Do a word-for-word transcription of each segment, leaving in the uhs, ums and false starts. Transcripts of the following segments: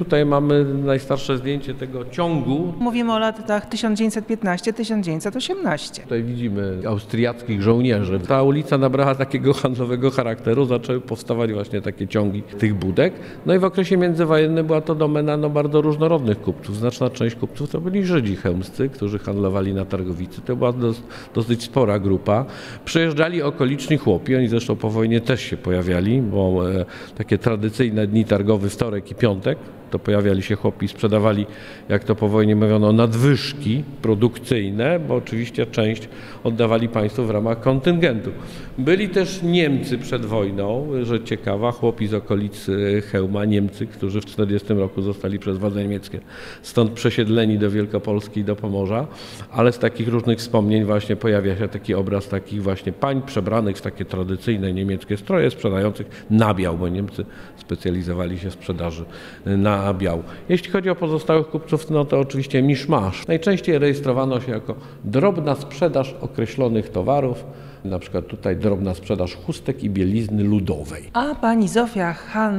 tutaj mamy najstarsze zdjęcie tego ciągu. Mówimy o latach tysiąc dziewięćset piętnaście do tysiąc dziewięćset osiemnaście. Tutaj widzimy austriackich żołnierzy. Ta ulica nabrała takiego handlowego charakteru, zaczęły powstawać właśnie takie ciągi tych budek. No i w okresie międzywojennym była to domena no, bardzo różnorodnych kupców. Znaczna część kupców to byli Żydzi chełmscy, którzy handlowali na targowicy. To była dos, dosyć spora grupa. Przyjeżdżali okoliczni chłopi, oni zresztą po wojnie też się pojawiali, bo e, takie tradycyjne dni targowe, wtorek i piątek, to pojawiali się chłopi i sprzedawali, jak to po wojnie mówiono, nadwyżki produkcyjne, bo oczywiście część oddawali państwu w ramach kontyngentu. Byli też Niemcy przed wojną, że ciekawa, chłopi z okolic Chełma, Niemcy, którzy w tysiąc dziewięćset czterdziestym roku zostali przez władze niemieckie stąd przesiedleni do Wielkopolski i do Pomorza, ale z takich różnych wspomnień właśnie pojawia się taki obraz takich właśnie pań przebranych w takie tradycyjne niemieckie stroje, sprzedających nabiał, bo Niemcy specjalizowali się w sprzedaży na nabiał. Jeśli chodzi o pozostałych kupców, no to oczywiście miszmasz. Najczęściej rejestrowano się jako drobna sprzedaż określonych towarów, na przykład tutaj drobna sprzedaż chustek i bielizny ludowej. A pani Zofia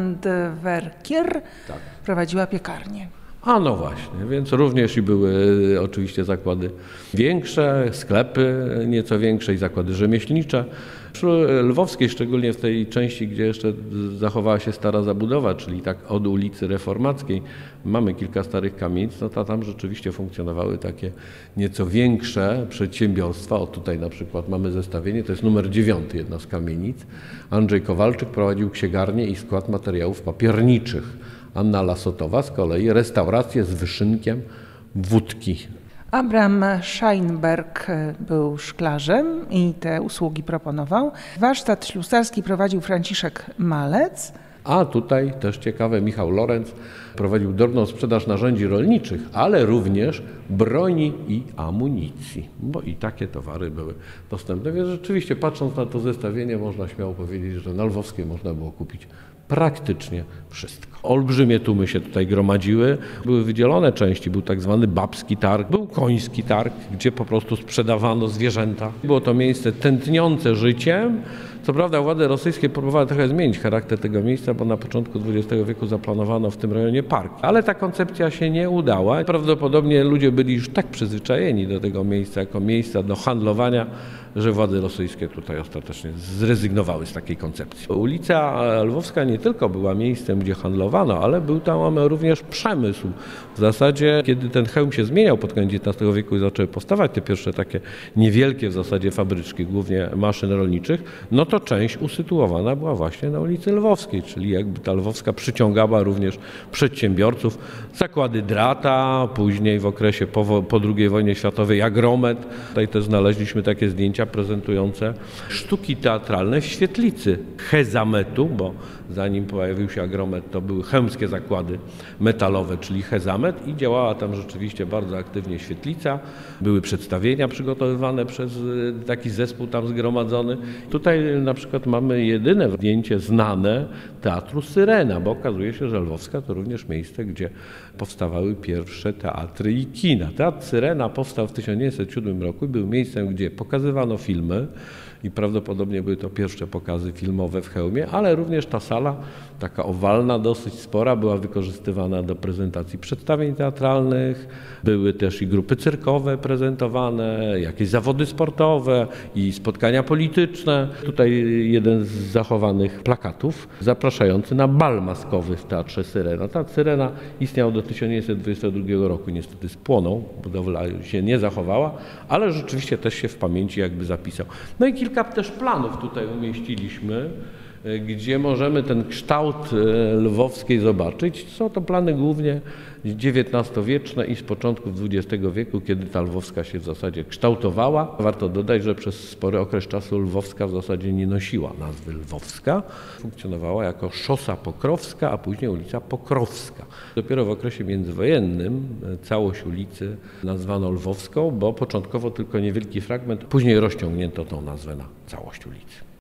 Handwerkier tak. prowadziła piekarnię. A no właśnie, więc również i były oczywiście zakłady większe, sklepy nieco większe i zakłady rzemieślnicze. Przy Lwowskiej, szczególnie w tej części, gdzie jeszcze zachowała się stara zabudowa, czyli tak od ulicy Reformackiej, mamy kilka starych kamienic, no to tam rzeczywiście funkcjonowały takie nieco większe przedsiębiorstwa. O tutaj na przykład mamy zestawienie, to jest numer dziewiąty, jedna z kamienic. Andrzej Kowalczyk prowadził księgarnię i skład materiałów papierniczych. Anna Lasotowa z kolei restaurację z wyszynkiem wódki. Abraham Scheinberg był szklarzem i te usługi proponował. Warsztat ślusarski prowadził Franciszek Malec. A tutaj też ciekawe, Michał Lorenz prowadził drobną sprzedaż narzędzi rolniczych, ale również broni i amunicji, bo i takie towary były dostępne. Więc rzeczywiście patrząc na to zestawienie można śmiało powiedzieć, że na Lwowskiej można było kupić praktycznie wszystko. Olbrzymie tłumy się tutaj gromadziły, były wydzielone części, był tak zwany babski targ, był koński targ, gdzie po prostu sprzedawano zwierzęta. Było to miejsce tętniące życiem. Co prawda władze rosyjskie próbowały trochę zmienić charakter tego miejsca, bo na początku dwudziestego wieku zaplanowano w tym rejonie park. Ale ta koncepcja się nie udała. Prawdopodobnie ludzie byli już tak przyzwyczajeni do tego miejsca jako miejsca do handlowania, że władze rosyjskie tutaj ostatecznie zrezygnowały z takiej koncepcji. Ulica Lwowska nie tylko była miejscem, gdzie handlowano, ale był tam również przemysł. W zasadzie, kiedy ten Chełm się zmieniał pod koniec dziewiętnastego wieku i zaczęły powstawać te pierwsze takie niewielkie w zasadzie fabryczki, głównie maszyn rolniczych, no to część usytuowana była właśnie na ulicy Lwowskiej, czyli jakby ta Lwowska przyciągała również przedsiębiorców, zakłady drata, później w okresie po, po drugiej wojnie światowej Agromet. Tutaj też znaleźliśmy takie zdjęcia prezentujące sztuki teatralne w świetlicy Hezametu, bo zanim pojawił się Agromet, to były chełmskie zakłady metalowe, czyli Hezamet i działała tam rzeczywiście bardzo aktywnie świetlica. Były przedstawienia przygotowywane przez taki zespół tam zgromadzony. Tutaj na przykład mamy jedyne zdjęcie znane Teatru Syrena, bo okazuje się, że Lwowska to również miejsce, gdzie powstawały pierwsze teatry i kina. Teatr Syrena powstał w tysiąc dziewięćset siódmym roku i był miejscem, gdzie pokazywano filmy i prawdopodobnie były to pierwsze pokazy filmowe w Chełmie, ale również ta sala, taka owalna, dosyć spora, była wykorzystywana do prezentacji przedstawień teatralnych. Były też i grupy cyrkowe prezentowane, jakieś zawody sportowe i spotkania polityczne. Tutaj jeden z zachowanych plakatów zapraszający na bal maskowy w Teatrze Syrena. Teatr Syrena istniał do tysiąc dziewięćset dwudziestego drugiego roku, niestety spłonął, budowla się nie zachowała, ale rzeczywiście też się w pamięci jakby zapisał. No i kilka też planów tutaj umieściliśmy, gdzie możemy ten kształt Lwowskiej zobaczyć. Są to plany głównie dziewiętnastowieczne i z początków dwudziestego wieku, kiedy ta Lwowska się w zasadzie kształtowała. Warto dodać, że przez spory okres czasu Lwowska w zasadzie nie nosiła nazwy Lwowska. Funkcjonowała jako Szosa Pokrowska, a później ulica Pokrowska. Dopiero w okresie międzywojennym całość ulicy nazwano Lwowską, bo początkowo tylko niewielki fragment, później rozciągnięto tą nazwę na całość ulicy.